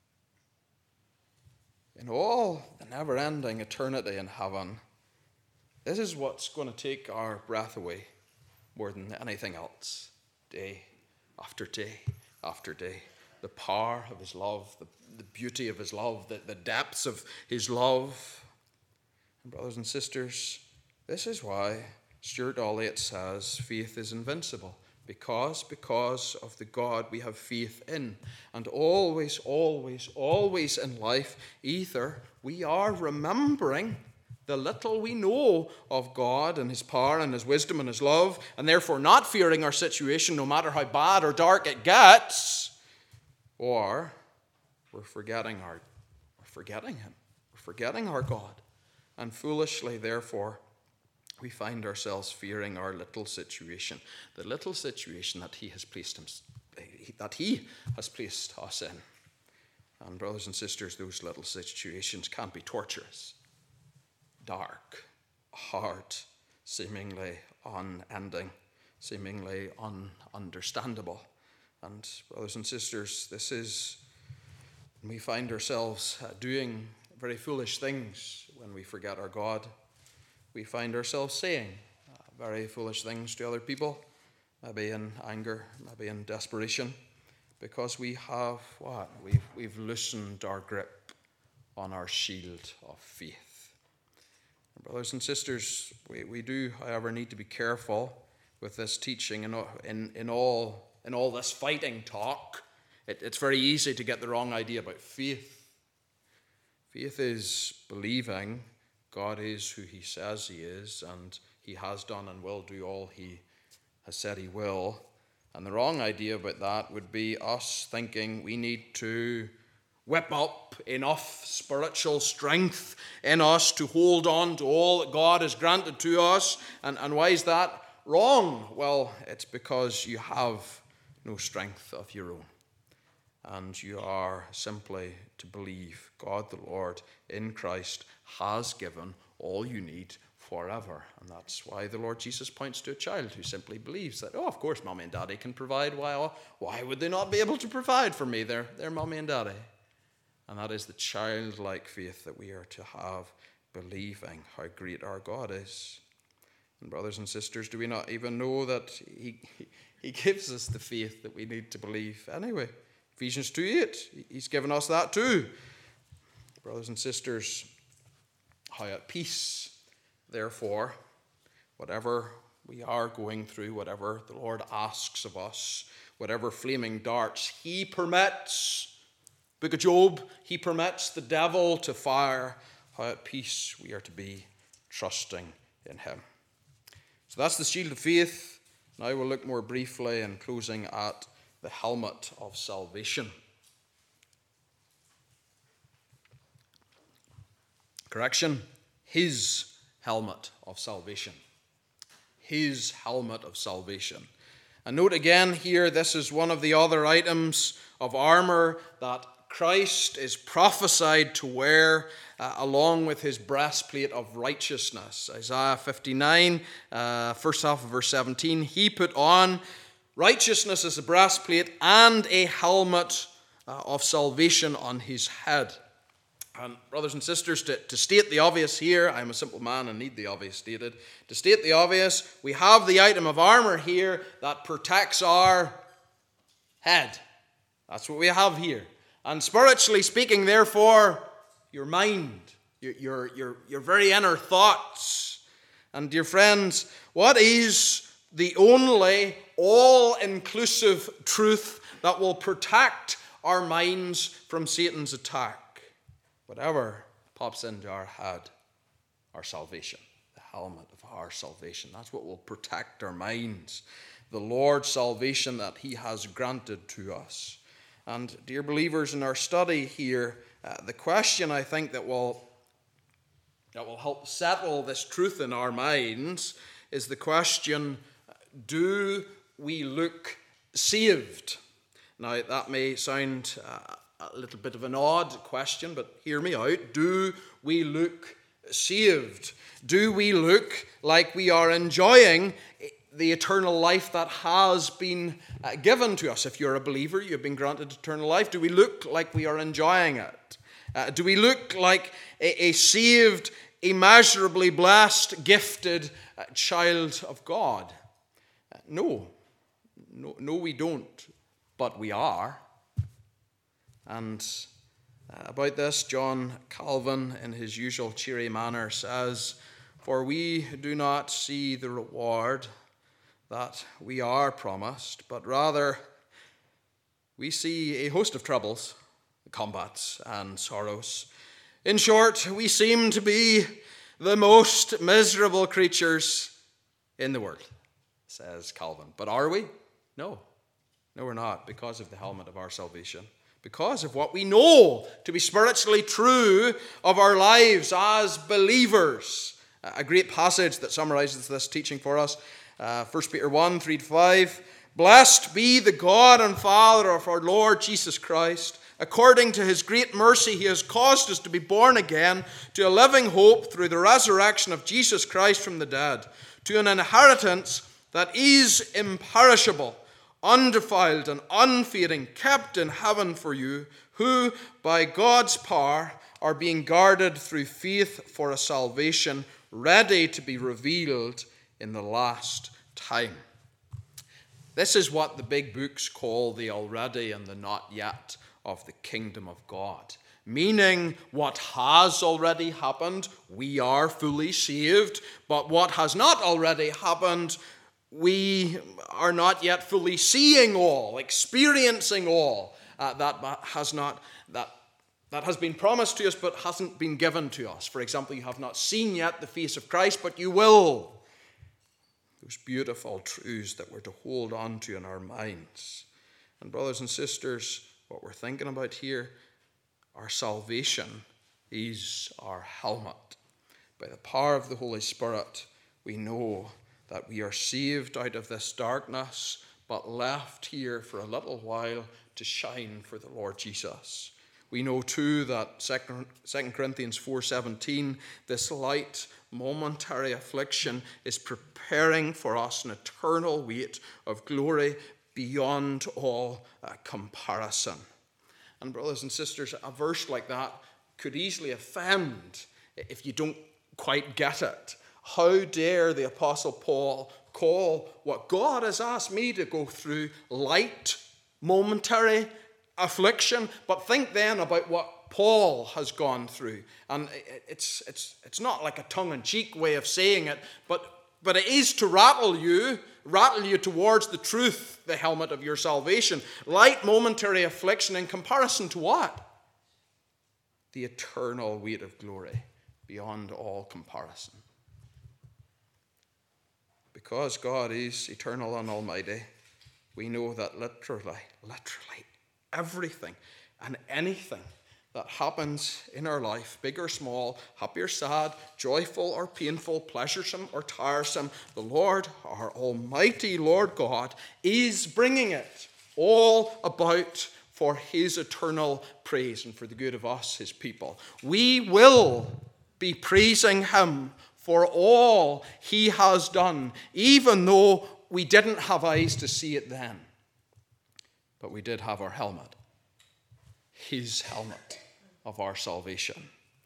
In all the never-ending eternity in heaven, this is what's going to take our breath away more than anything else, day after day after day. The power of his love, the, the beauty of his love, the, the depths of his love. And brothers and sisters, this is why Stuart Olliott says faith is invincible. Because, because of the God we have faith in. And always, always, always in life, either we are remembering the little we know of God and his power and his wisdom and his love, and therefore not fearing our situation no matter how bad or dark it gets, or we're forgetting our, we're forgetting him. We're forgetting our God. And foolishly, therefore, we find ourselves fearing our little situation, the little situation that he has placed him, that he has placed us in. And brothers and sisters, those little situations can be torturous, dark, hard, seemingly unending, seemingly ununderstandable. And brothers and sisters, this is when we find ourselves uh, doing very foolish things when we forget our God. We find ourselves saying uh, very foolish things to other people, maybe in anger, maybe in desperation, because we have what? We've, we've loosened our grip on our shield of faith. Brothers and sisters, we, we do, however, need to be careful with this teaching in, in, in, all, in all this fighting talk. It, it's very easy to get the wrong idea about faith. Faith is believing God is who he says he is, and he has done and will do all he has said he will. And the wrong idea about that would be us thinking we need to whip up enough spiritual strength in us to hold on to all that God has granted to us. And, and why is that wrong? Well, it's because you have no strength of your own. And you are simply to believe God the Lord in Christ has given all you need forever. And that's why the Lord Jesus points to a child who simply believes that, oh, of course, mommy and daddy can provide. Why, why would they not be able to provide for me? They're, they're mommy and daddy. And that is the childlike faith that we are to have, believing how great our God is. And brothers and sisters, do we not even know that he, he, he gives us the faith that we need to believe anyway? Ephesians two eight, he's given us that too. Brothers and sisters, how at peace, therefore, whatever we are going through, whatever the Lord asks of us, whatever flaming darts he permits, Book of Job, he permits the devil to fire, how at peace we are to be trusting in him. So that's the shield of faith. Now we'll look more briefly in closing at the helmet of salvation. Correction, his helmet of salvation. His helmet of salvation. And note again here, this is one of the other items of armor that Christ is prophesied to wear uh, along with his breastplate of righteousness. Isaiah fifty-nine, uh, first half of verse seventeen, he put on righteousness as a breastplate and a helmet uh, of salvation on his head. And brothers and sisters, to, to state the obvious here, I'm a simple man and need the obvious stated. To state the obvious, we have the item of armor here that protects our head. That's what we have here. And spiritually speaking, therefore, your mind, your, your, your, your very inner thoughts. And dear friends, what is the only all-inclusive truth that will protect our minds from Satan's attack? Whatever pops into our head, our salvation, the helmet of our salvation. That's what will protect our minds. The Lord's salvation that he has granted to us. And dear believers, in our study here, uh, the question I think that will, that will help settle this truth in our minds is the question, do we look saved? Now, that may sound uh, a little bit of an odd question, but hear me out. Do we look saved? Do we look like we are enjoying the eternal life that has been uh, given to us? If you're a believer, you've been granted eternal life. Do we look like we are enjoying it? Uh, do we look like a, a saved, immeasurably blessed, gifted uh, child of God? Uh, no. no. No, we don't. But we are. And uh, about this, John Calvin, in his usual cheery manner, says, "For we do not see the reward that we are promised, but rather we see a host of troubles, combats, and sorrows. In short, we seem to be the most miserable creatures in the world," says Calvin. But are we? No. No, we're not, because of the helmet of our salvation. Because of what we know to be spiritually true of our lives as believers. A great passage that summarizes this teaching for us. Uh, First Peter one, three to five. "Blessed be the God and Father of our Lord Jesus Christ. According to his great mercy, he has caused us to be born again to a living hope through the resurrection of Jesus Christ from the dead, to an inheritance that is imperishable, undefiled and unfading, kept in heaven for you, who by God's power are being guarded through faith for a salvation ready to be revealed in the last time." This is what the big books call the already and the not yet of the kingdom of God. Meaning what has already happened, we are fully saved, but what has not already happened, we are not yet fully seeing all, experiencing all uh, that has not that that has been promised to us but hasn't been given to us. For example, you have not seen yet the face of Christ, but you will. Those beautiful truths that we're to hold on to in our minds. And brothers and sisters, what we're thinking about here, our salvation is our helmet. By the power of the Holy Spirit, we know that we are saved out of this darkness, but left here for a little while to shine for the Lord Jesus. We know too that Second Corinthians four seventeen, this light momentary affliction is preparing for us an eternal weight of glory beyond all uh, comparison. And brothers and sisters, a verse like that could easily offend if you don't quite get it. How dare the Apostle Paul call what God has asked me to go through light, momentary affliction? But think then about what Paul has gone through. And it's, it's, it's not like a tongue-in-cheek way of saying it, but, but it is to rattle you, rattle you towards the truth, the helmet of your salvation. Light, momentary affliction in comparison to what? The eternal weight of glory beyond all comparison. Because God is eternal and almighty, we know that literally, literally everything and anything that happens in our life, big or small, happy or sad, joyful or painful, pleasuresome or tiresome, the Lord, our almighty Lord God, is bringing it all about for his eternal praise and for the good of us, his people. We will be praising him for all he has done, even though we didn't have eyes to see it then. But we did have our helmet, his helmet of our salvation,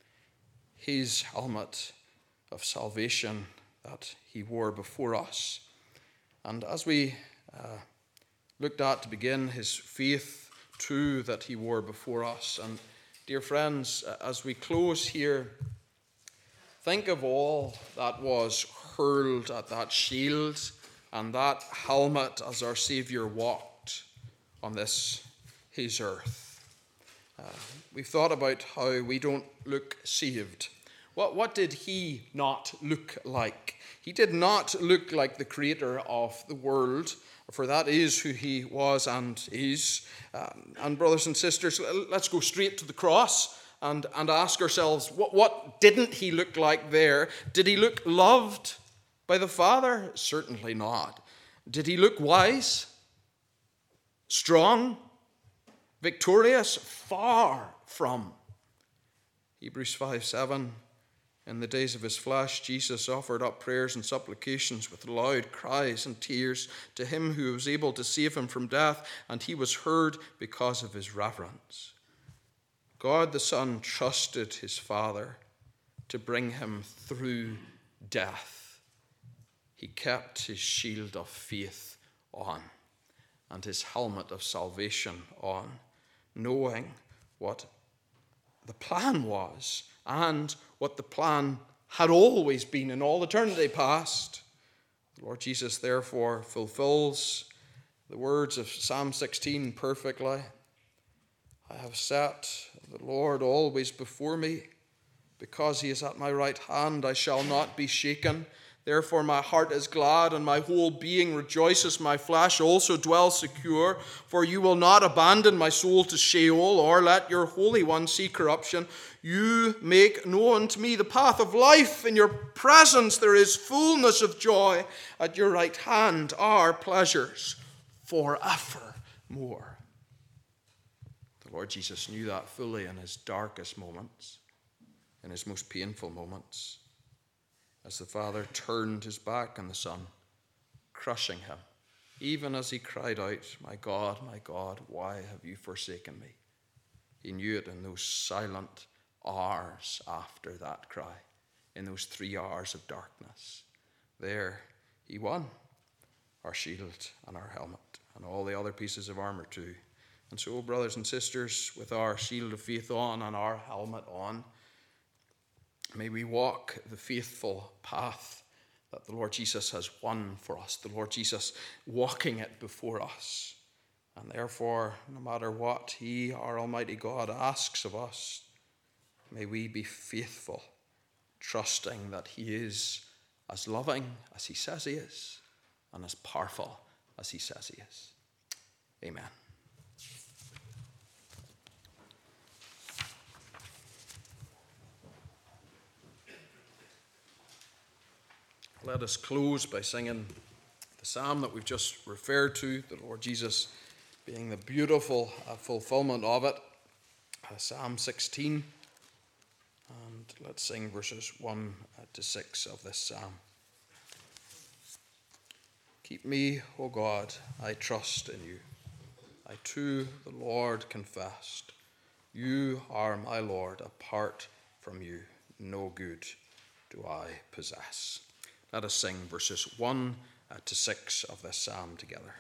his helmet of salvation that he wore before us. And as we uh, looked at to begin, his faith too that he wore before us. And dear friends, as we close here, think of all that was hurled at that shield and that helmet as our Saviour walked on this, his earth. Uh, we've thought about how we don't look saved. What, what did he not look like? He did not look like the creator of the world, for that is who he was and is. Um, and brothers and sisters, let's go straight to the cross and, and ask ourselves, what, what didn't he look like there? Did he look loved by the Father? Certainly not. Did he look wise? Strong? Victorious? Far from. Hebrews five seven. In the days of his flesh, Jesus offered up prayers and supplications with loud cries and tears to him who was able to save him from death, and he was heard because of his reverence. God the Son trusted his Father to bring him through death. He kept his shield of faith on and his helmet of salvation on, knowing what the plan was and what the plan had always been in all eternity past. The Lord Jesus therefore fulfills the words of Psalm sixteen perfectly. I have set the Lord always before me. Because he is at my right hand, I shall not be shaken. Therefore my heart is glad, and my whole being rejoices. My flesh also dwells secure. For you will not abandon my soul to Sheol, or let your Holy One see corruption. You make known to me the path of life. In your presence there is fullness of joy. At your right hand are pleasures forevermore. The Lord Jesus knew that fully in his darkest moments, in his most painful moments, as the Father turned his back on the Son, crushing him, even as he cried out, my God, my God, why have you forsaken me? He knew it in those silent hours after that cry, in those three hours of darkness. There he won our shield and our helmet and all the other pieces of armor too. And so, brothers and sisters, with our shield of faith on and our helmet on, may we walk the faithful path that the Lord Jesus has won for us, the Lord Jesus walking it before us. And therefore, no matter what he, our Almighty God, asks of us, may we be faithful, trusting that he is as loving as he says he is, and as powerful as he says he is. Amen. Let us close by singing the psalm that we've just referred to, the Lord Jesus being the beautiful uh, fulfillment of it, uh, Psalm sixteen. And let's sing verses one to six of this psalm. Keep me, O God, I trust in you. I to the Lord confessed. You are my Lord, apart from you, no good do I possess. Let us sing verses one to six of this psalm together.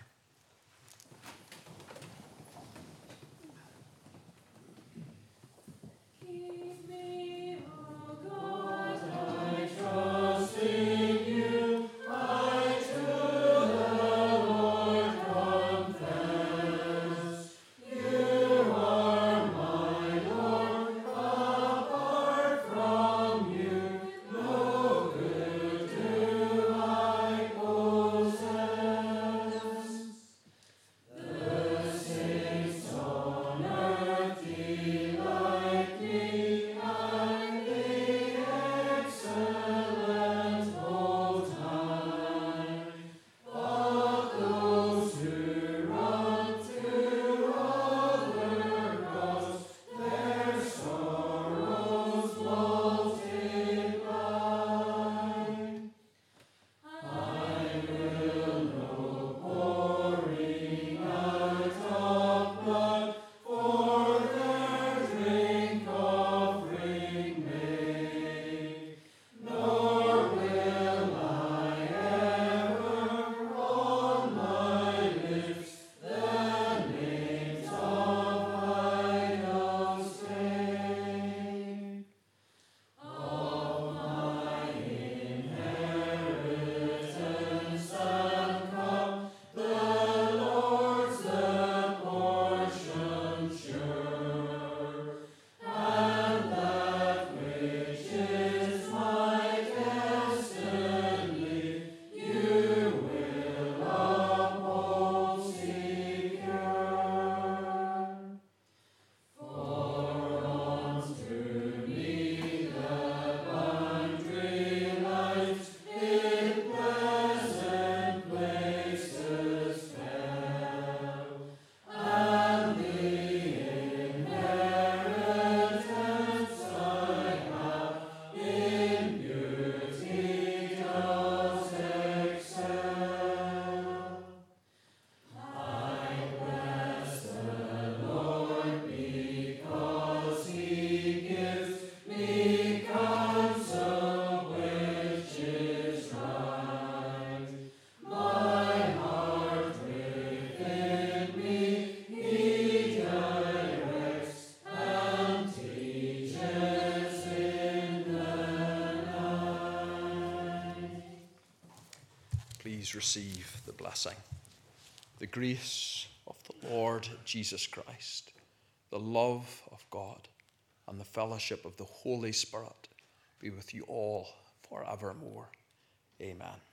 Please receive the blessing. The grace of the Lord Jesus Christ, the love of God, and the fellowship of the Holy Spirit be with you all forevermore. Amen.